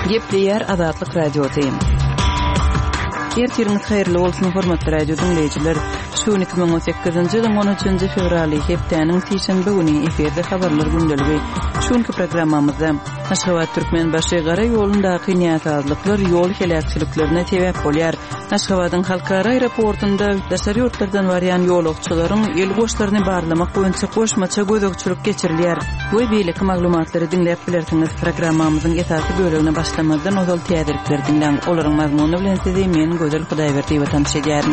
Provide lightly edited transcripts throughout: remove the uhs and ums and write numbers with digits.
Gepleyer Azatlyk radiosyny. Ertiriniz hayırlı olsun hormatly radio dinleyijiler. Şu 2018-nji ýylyň 13-nji fevraly hepdeniň seşembe güni eferde habarlar gündeligi. Şuňky programmamyzda Aşgabat Türkmenbaşy gara ýolundaky niýatsazlyklar ýol helakçyliklerine sebäp bolýar. Aşgabatyň halkara aeroportunda daşary ýurtlardan barýan ýolagçylaryň el goşlaryny barlamak boýunça goşmaça gözegçilik geçirilýär. Bu beýleki maglumatlary dinläp bilersiňiz. Programmamyzyň esasy bölegine başlamadan ozal täzirlikler dinläň. Olaryň mazmuny bilen sizi men Gözel Hudaýberdi we tanış edýärim.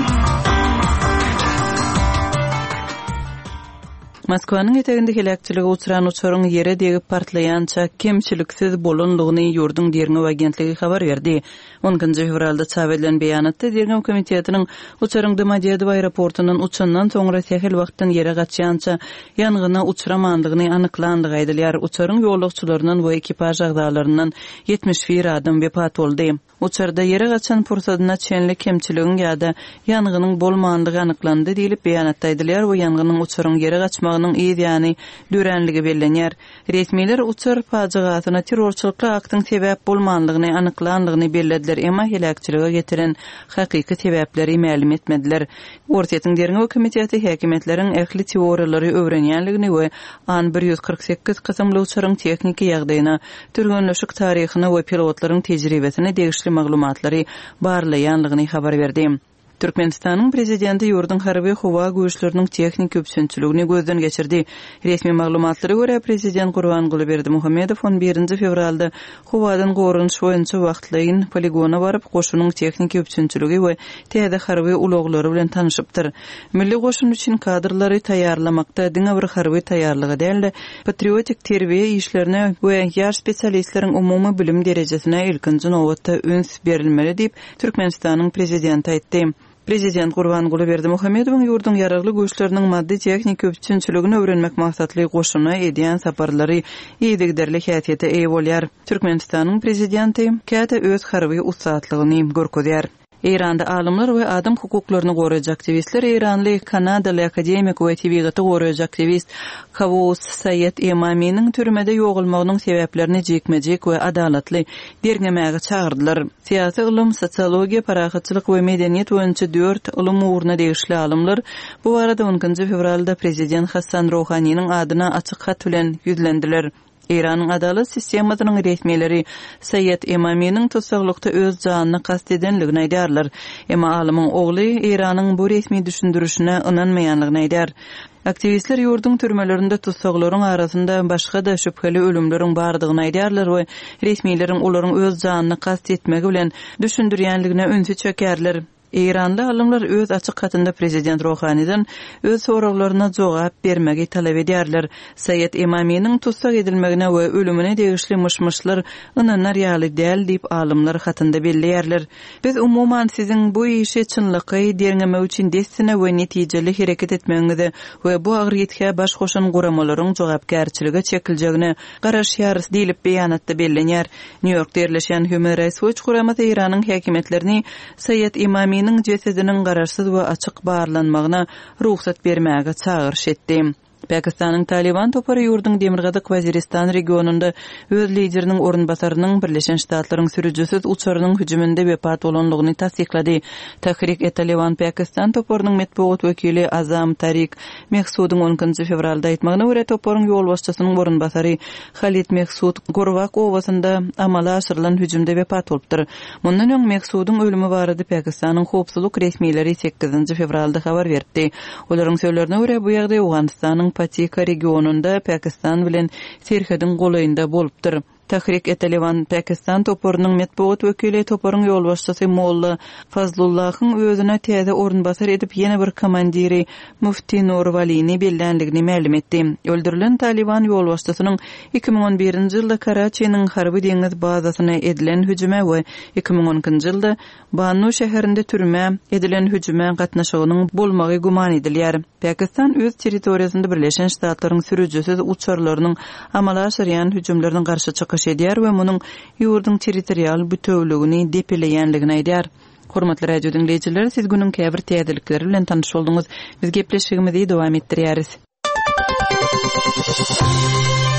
Moskwanyň eteginde helakçyligi uçuran uçaryň ýere degip partlaýança kemçiliksiz bolanlygyny ýurdun derňe agentligi habar berdi. 10-njy fevralda çap edilen beýanatda Derňew komitetiniň uçaryň Domodedow aeroportundan uçandan soňra sehel wagtdan ýere gaçýança ýangyna uçuramandygyny anyklandy aýdylýar. Uçaryň ýolagçylarynyň we ekipaj agdalaryndan 71 adam wepat boldy. Uçarda ýere gaçan pursadyna çenli kemçiligin ýa-da ýangynyň bolmandygy anyklandy diýilip beýanatda aýdylýar. Bu ýangynyň uçaryň ýere gaçmagynyň ýa-ni dörenligi bellenýär. Resmiler uçar pajygasyna terrorçylykka aktyň sebäp bolmandygyny anyklandygyny bellediler, emma helakçylyga getiren hakyky sebäpleri ma'lum etmediler. Ortaýyň Derňew komiteti häkimetleriň ähli teoriýalary öwrenýänligini we an 148 kysymly uçaryň tekniki ýagdaýyna, türgünleşik taryhyna we pilotlaryň tejribesine degişli maglumatlary barlaýanlygyny habar berdi. Türkmenistanyň prezidenti ýurdun harby howa güýçleriniň teknik köpçünçiligini gözden geçirdi. Resmi maglumatlara görä prezident Gurbanguly Berdimuhammedow 11-nji fevralda howadan gorunç boýunça wagtlaýyn poligona baryp goşunyň teknik köpçünçiligi we täze harby uloglary bilen tanışypdyr. Milli goşun üçin kadrlary taýýarlamakda diňe bir harby taýýarlygy däl, patriotik terbiýe işlerine we ýaş spesialistleriň umumy bilim derejesine ilkinji nowatda üns berilmeli diýip Türkmenistanyň prezidenti aýtdy. Prezident Gurbanguly Berdimuhammedowyň ýurdun ýaragly güýçleriniň maddi teknik köpçünçiligini öwrenmek maksatly goşuna edýän saparlary ýedigderli häsiýete eýe bolýar. Türkmenistanyň prezidenti käte öz harby ussatlygyny görkezýär. İranda alımlar we adam hukuklaryny goraýjak aktivistler İranly Kanadaly akademik we tebigaty goraýjak aktivist Kavus Sayed Emamynyň türmede ýogulmagynyň sebäplerini jekmejek we adalatly derňemäge çağırdylar. Siýasy ilim, sosiologiýa, parahatçylyk we medeniýet boýunça 4 ilim ugruna degişli alımlar bu barada 10-njy fevralda prezident Hasan Rouhanynyň adyna açyk hat bilen ýüzlendiler. İran'ın adalet sistematynyň resmileri Sayed Emamynyň tutsaklykda öz janyny kast edenligini aýdarlar. Emma alymyň ogly İran'yň bu resmi düşündürüşine inanmaýanlygyny aýdar. Aktivistler ýurdun türmelerinde tutsaklaryň arasynda başga da şüpheli ölümleriň bardygyny aýdarlar we resmileriň olaryň öz janyny kast etmegi bilen düşündürýänligine ünsü çökerler. İranly alımlar öz açyk hatynda prezident Rouhanydan öz soraklaryna jogap bermegi talap edýärler. Sayed Emamynyň tutsak edilmegine we ölümine degişli mışmışlar ynanlar ýaly däl diýip alımlar hatynda belleýärler. Biz umuman siziň bu işe çynlygy derňeme üçin destine we netijeli hereket etmeňizi we bu agyr ýetke baş goşan guramalaryň jogapkärçiligi çekiljegine garaşýarys diýilip beýanatda bellenýär. New Yorkda ýerleşen Human Rights Watch guramaty Iranyň häkimetlerini Sayed Emamynyň cesediniň garaşsyz we açyk barlanmagyna ruhsat bermäge çağırş etdi. Pakistanyň Taliban topary ýurdun Demirgazyk Waziristan regionunda öz lideriniň orunbasarynyň Birleşen Ştatlaryň sürüjüsiz uçarynyň hüjüminde wepat bolanlygyny tasdiklady. Tahrik-e-Taliban Pakistan toparynyň medeniýet wekili Azam Tariq Mehsudyň 10-njy fevralda aýtmagyna görä toparyň ýol başçysynyň orunbasary Khalid Mehsud Gorwak owasynda amala aşyrylan hüjümde wepat bolupdyr. Mundan öň Mehsudyň ölümi barada Pakistanyň howpsuzlyk resmileri 8-njy fevralda habar berdi. Olaryň söýlerine görä bu ýagdaý Awganistanyň Patika regionunda Pakistan bilen serhedin golayynda bolupdyr. Tahrik-e-Taliban Pakistan toparynyň medeniýet wekili toparyň ýol başçysy Molla Fazlullahyň özüne täze orunbasar edip ýene bir komandiri Mufti Nurvalini bellenligini ma'lum etdi. Öldürilen Taliban ýol başçysynyň 2011-nji ýylda Karachinyň harby deňiz bazasyna edilen hüjüme we 2012-nji ýylda Bannu şäherinde türme edilen hüjüme gatnaşygynyň bolmagy guman edilýär. Pakistan öz territoriýasynda Birleşen Ştatlaryň sürüjüsiz uçarlarynyň amala aşyrýan hüjümleriniň garşy çykyş edýär we munyň ýurdun territorial bütünligini depeleýänligini aýdýar. Hormatly radio dinleyijiler, siz günüň käbir täzelikleri bilen tanyş bolduňyz. Biz gepleşigimizi dowam etdirýäris.